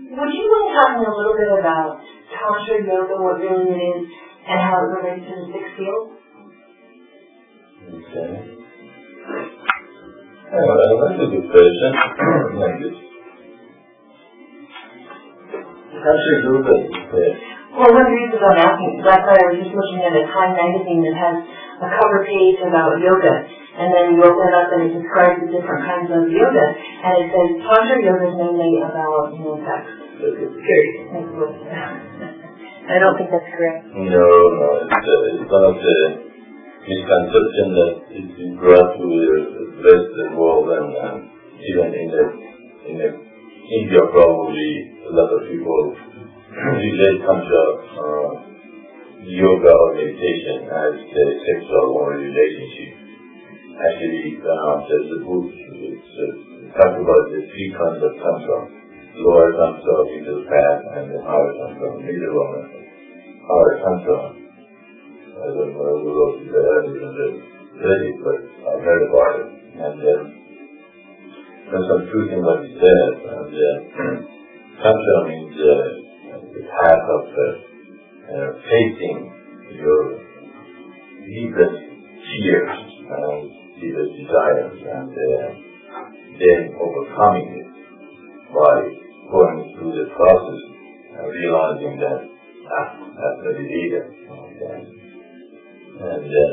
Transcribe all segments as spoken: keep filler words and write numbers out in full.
would you mind talking a little bit about Tantra Yoga, what really it is, and how it relates to the sixth field? Okay. Yeah, well, that's a good question. Thank you. Tantra Yoga is there. Well, one reason I'm asking, last night I was just looking at a Time magazine that has a cover page about yoga, and then you open it up and it describes the different kinds of yoga, and it says Tantra Yoga is mainly about, you know, sex. Okay. I don't think that's correct. No, no, it's, uh, it's one of the misconceptions that is brought to the Western world, and, and even in the in the India probably a lot of people relate Tantra uh, yoga or meditation as a sexual or relationship. Actually, uh, there's a book, it's uh, talk about the three kinds of Tantra: lower Tantra, middle path, and the higher Tantra, middle one. Higher Tantra, I don't know who wrote it, I haven't read it, but I've heard about it. And uh, there's some truth in what he says. And uh, Tantra means uh, the path of uh, uh, facing your deepest fears and deepest desires, and uh, then overcoming it by going through the process and realizing that ah, that's what it is. Okay. And, uh,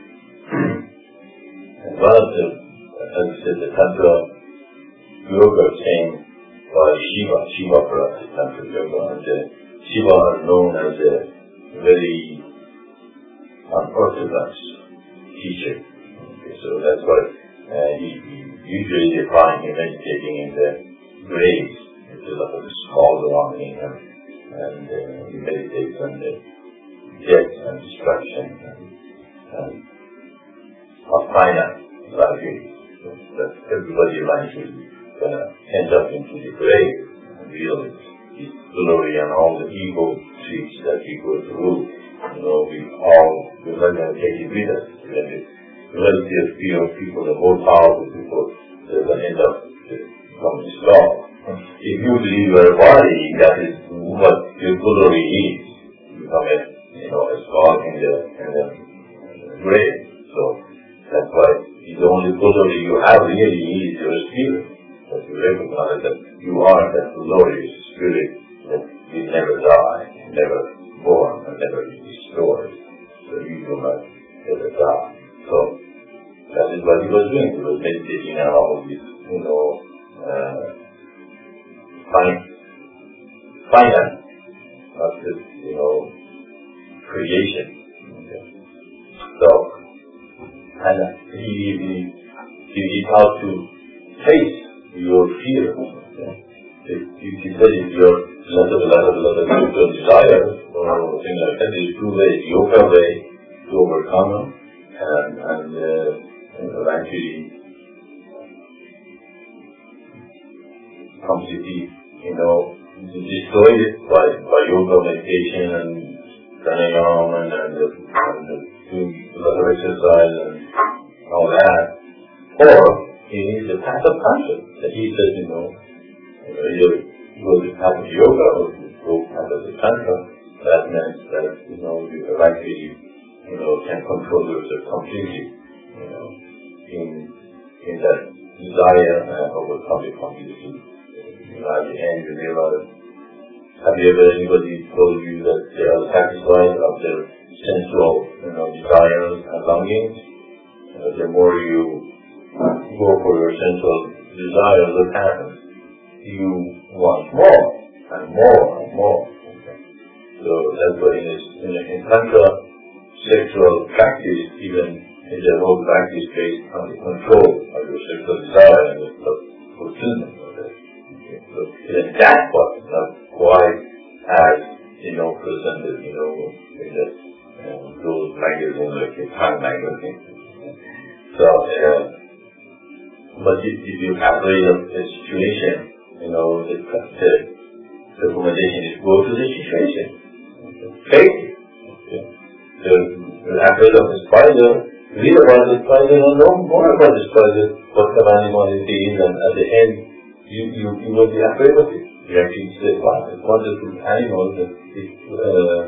and one of the, as I said, the Tantra Yoga came by Shiva. Shiva practiced Tantra Yoga, and uh, Shiva is known as a very unorthodox teacher. Okay, so that's why uh, he, he usually you find him meditating in the graves. There's a lot of skulls around him, and, and uh, he meditates on the death and destruction and, and of finite life. That everybody eventually gonna end up into the grave and realize his glory and all the evil tricks that we go through. You know, we all, we're not going to take it with us. And the relative fear of people, the more powerful people, they're going to end up becoming strong. If you believe your body, that is what your glory is. You become a, you know, a skull in the, in the, in the grave. So that's why the only glory you have really is your spirit. That you recognize that you are that glorious spirit that will never die, never born, and never be destroyed. So you do not ever die. So that is what he was doing. He was meditating on all this, you know, uh, fine, finance of this, you know, creation. Okay. So, and he, he, he, he taught to face your fear. Okay. If, if he said if you're lot of, lot of, lot of your desires or things like that, there's two ways, yoga way to overcome them, and, and uh, eventually completely, you know, destroy it by, by yoga, meditation, and pranayama, and, and, and, and doing a lot of exercise and all that. Or he needs the path of conscience that he says, you know, either go the path of yoga or go the path of the tantra. That means that, you know, you eventually, you know, can control yourself completely, you know, in in that desire and overcome it completely. You know, at the end you realize, have you ever anybody told you that they are satisfied of their sensual, you know, desires and longings? Uh, the more you go for your sensual desires, what happens? You want more and more and more. Okay. So that's why in, this, in, in Tantra sexual practice, even in the whole practice based on the control of your sexual desire and the fulfillment of it. Okay. So even that part is not quite as, you know, presented, you know, in the, um, those magazines like the Time magazine. Okay. So, uh, but if, if you're afraid of a situation, you know, the, the recommendation is go to the situation. Okay. Face it. Okay. So, you're afraid of the spider, read about the spider and know more about the spider, what kind of animal it is, and at the end, you, you, you will be afraid of it. reacting to the life. It's not just an animal that it uh,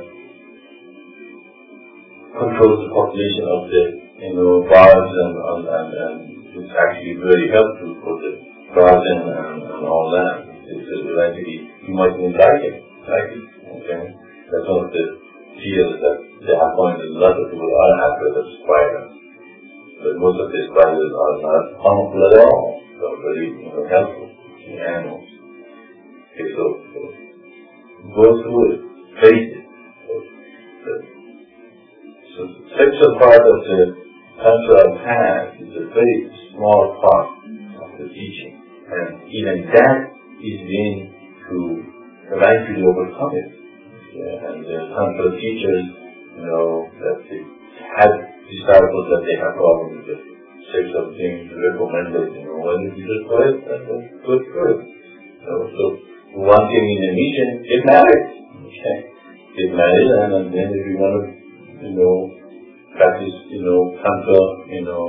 controls the population of the, you know, birds and, and, and, and it's actually very helpful for the garden and, and all that. It's eventually, you might even like it, like it, okay? That's one of the fields that they have pointed a lot of people are afraid of spiders. But most of the spiders are not harmful at all. They're very, you know, helpful to animals. Okay, so, so go through it, face it. So, the, so the sexual part of the tantra path is a very small part of the teaching. And even that is being to eventually overcome it. Yeah, and the tantra teachers, you know, that they had disciples that they have problems with the sexual things, recommended, you know, when you just go ahead and go through it. So, so one thing in the mission, get married. Okay? Get married, and then if you want to, you know, practice, you know, tantra, you know,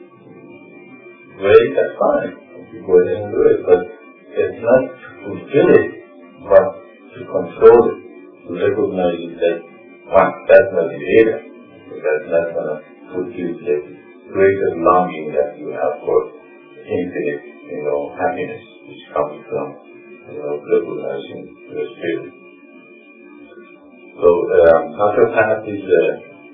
way, that's fine. You go ahead and do it. But it's not to fulfill it, but to control it, to recognize it that, one, that's not the Veda. That's not going to fulfill the greater longing that you have for infinite, you know, happiness, which comes from, you know, recognizing the spirit. So, um, tantra path is uh,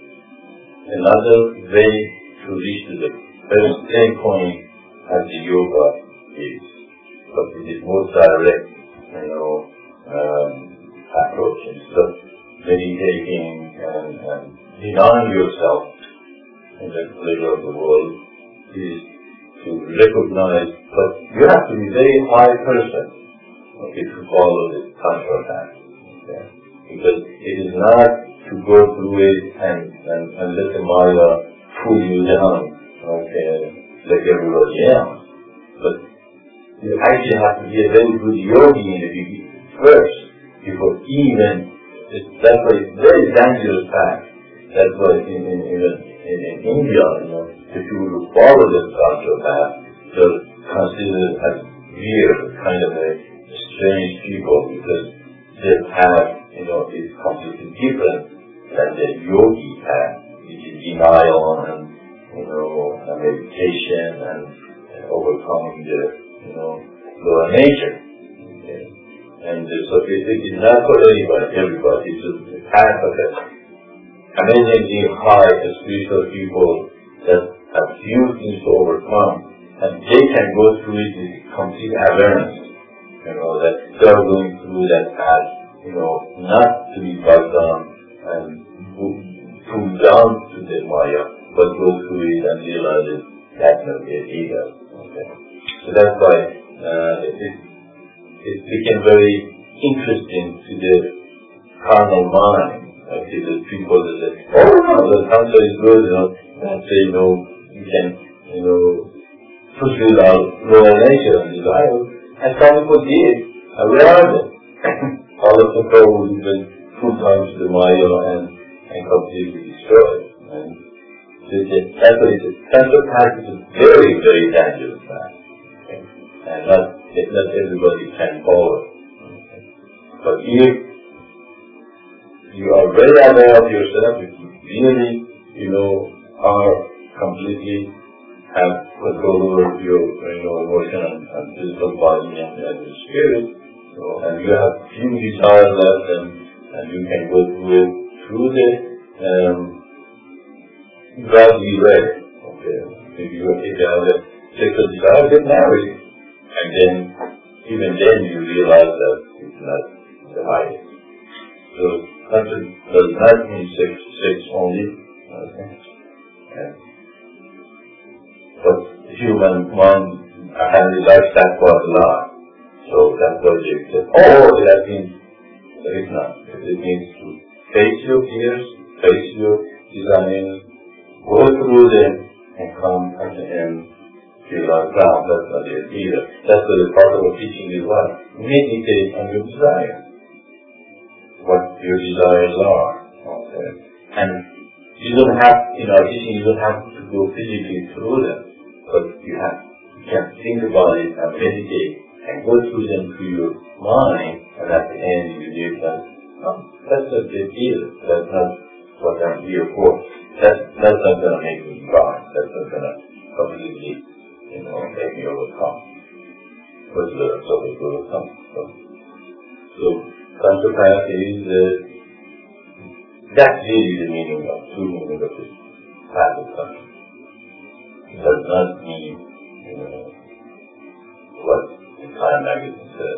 another way to reach to the very same point as the yoga is. But it is more direct, you know, um, approach. Instead of meditating and, and denying yourself in the pleasure of the world, is to recognize, but you have to be a very high person, okay, to follow the tantra path. Okay? Because it is not to go through it and, and, and let the Maya pull you down, okay, like everybody else. But you actually have to be a very good yogi in the beginning first, before even, that's why it's a very dangerous path. That's why in, in, in, in, in India, you know, the people who follow the tantra path, they're considered as weird, kind of a strange people, because their path, you know, is completely different than the yogi path, which is denial and, you know, and meditation and, and overcoming the, you know, lower nature. Okay. And uh, so it, it is not for anybody, everybody. It's just the path of the amazingly high spiritual people that have few things to overcome, and they can go through it with complete awareness, you know, that they are going through that path, you know, not to be bogged down and pulled down to the Maya, but go through it and realize it, that's not it either. Okay. So that's why uh, it, it became very interesting to the carnal mind. Okay, the people that say, oh no, the tantra is good, you know, and say, you know, you can, you know, fulfill our lower nature and desire. And some people did, and where are they? All of the people who went full time to the Maya and, and completely destroyed. And so that's what it is. Tantra path is a very, very dangerous path. Okay? And not, not everybody can follow it. Okay? But if you are very aware of yourself, if you really, you know, are completely have control over your, you know, emotion and, and physical body and, and your spirit, you know, and you have few desires left, and, and you can go through it through the um, godly way. Okay, if you if you have a sexual desire, get married, and then even then you realize that it's not the highest. So tantra does not mean sex, sex only. Okay. And, but human mind apparently likes that quite a lot. So that's why they say, oh, that means there is not. It means to face your fears, face your desires, go through them, and come at the end realize, wow, that's not it either. That's what the part of our teaching is what? Meditate on your desire. What your desires are. Okay. And you don't have, in our teaching, you don't have to go physically through them, but you have, you can think about it and meditate and go through them through your mind, and at the end you realize that, oh, that's not the deal. That's not what I'm here for. That's, that's not going to make me God. That's not going to completely, you know, make me overcome. But the so it will overcome. So, so Tantra Kaya is, uh, that's really the meaning of, true meaning of this path of Tantra. It does not mean, you know, what the Time magazine says.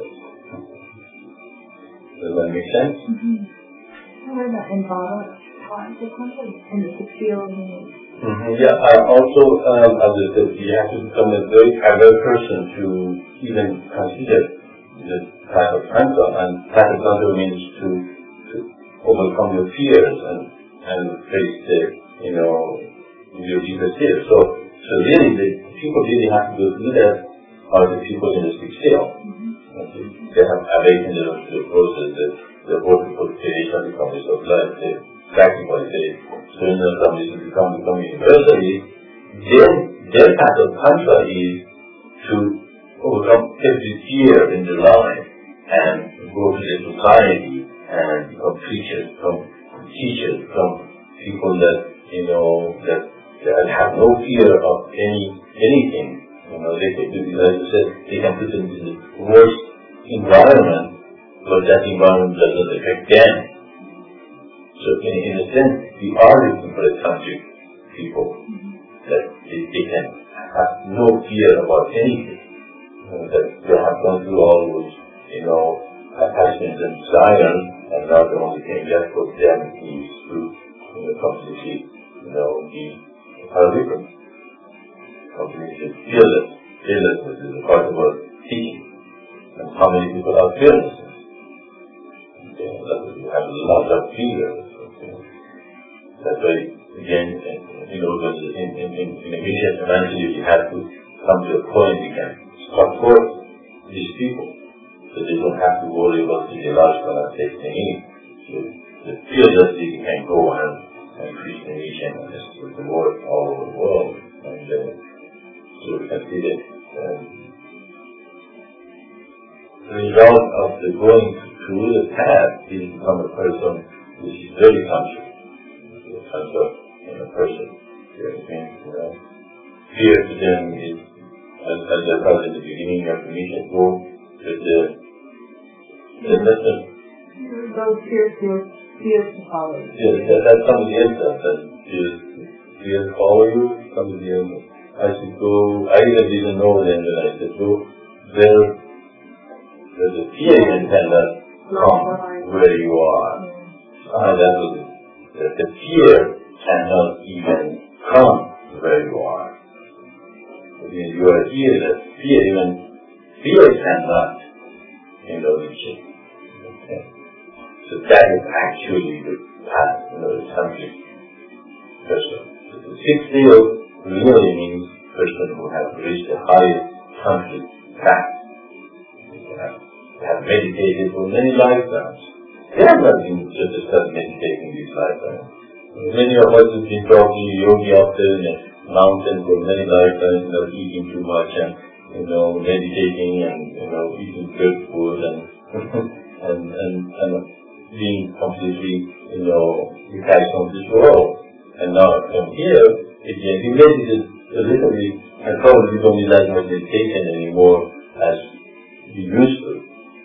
Does that make sense? Mm-hmm. What about Envada? And the feeling. Mm-hmm. Yeah, uh, also, um, as I said, you have to become a very aware person to even consider this type of Tantra. And type of Tantra means to, to overcome your fears and, and face the, you know, your deepest fears. So, so really, the people really have to go through that are the people in the six still. Mm-hmm. They have awakened to the process, the, the whole creation becomes of life, the practical, the surrender comes to become, become universally. Their, their path of Tantra is to overcome every fear in their life and go to the society and become preachers, become teachers, become people that, you know, that, that have no fear of any, anything. You know, they can do, as you said, they can put them in the worst environment, but that environment doesn't affect them. So in, in a sense, we are looking for a tantric people that they, they can have no fear about anything. You know, that they have gone through all those, you know, attachments and desires, and now the only thing left for them is to, you know, completely, you know, be paradigm. Completely fearless. Fearlessness is a part of our teaching. And how many people are fearless? Okay, we have a lot of fear. Okay. That's why, again, you know, in, in, in, in a mission eventually you have to come to a point you can support these people so they don't have to worry about the ideological aspects they need. So the fearlessly you can go and, and preach the mission and spread the word all over the world. And uh, so we can see that um, the result of the going through the path is to become a person which is very conscious. The conscious in a person. You know what I mean? You know? Fear to them is, as, as I thought in the beginning of the mission, go with the, the lesson. Those fears, fears, fears to follow you. Yeah, that, that's somebody else does. That fears, fears follow you, somebody else does. I should go, I even didn't know then that I said go there, there's a fear even cannot come where you are. Ah, that was it. That the fear cannot even come where you are. It means you are here, that fear even, fear cannot, you know, reach it. Okay. So that is actually the path, you know, the tantric person. So the sixth seal really means person who has reached the highest tantric path. They have, they have meditated for many lifetimes. They have not been just start meditating these lifetimes. Many of us have been talking yogi out there in a mountain for many lifetimes, you know, eating too much and, you know, meditating and, you know, eating good food and, and, and, and being completely, you know, detached from this world. And now from here, if you meditate a little bit, and probably don't need that much meditation anymore as you used to.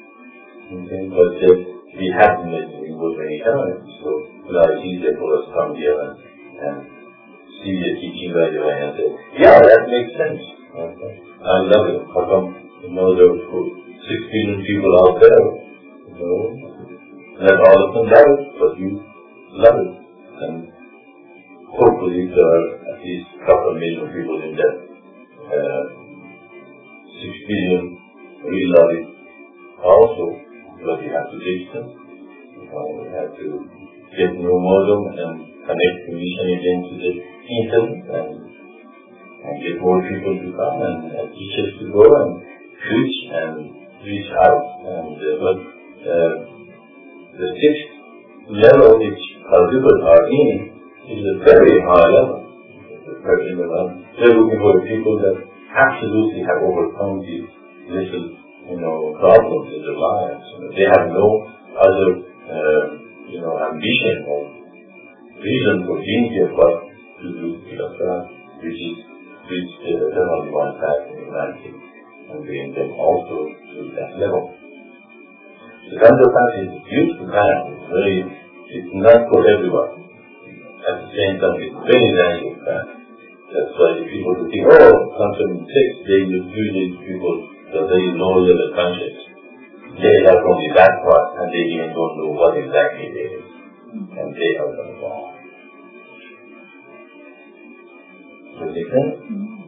Okay? But uh, we have been meditating for many times, so it's easier for us to come here and, and see the teaching right away and say, yeah, that makes sense. Okay? I love it. How come, you know, there are six billion people out there, you know, not all of them love it, but you love it. And hopefully there are at least a couple of million people in that uh, six billion really love it also, but we have to teach them. Uh, we have to get to know more them and connect the mission again to the internet and, and get more people to come and, and teachers to go and preach and reach out. And uh, but uh, the sixth level which our people are in is a very high level. They're looking for the people that absolutely have overcome the little you know, problems in their lives. You know, they have no other, uh, you know, ambition or reason for being here but to do just that, which is reach the eternal divine path in humanity and bring them also to that level. The Gandha path is a beautiful path. It's very, it's not for everyone. At the same time, it's very dangerous path. That's why the people who think, oh, something six, they usually people that they loyal and conscious. They have only that part and they even don't know what exactly it is. And they are going to fall. Does it make sense?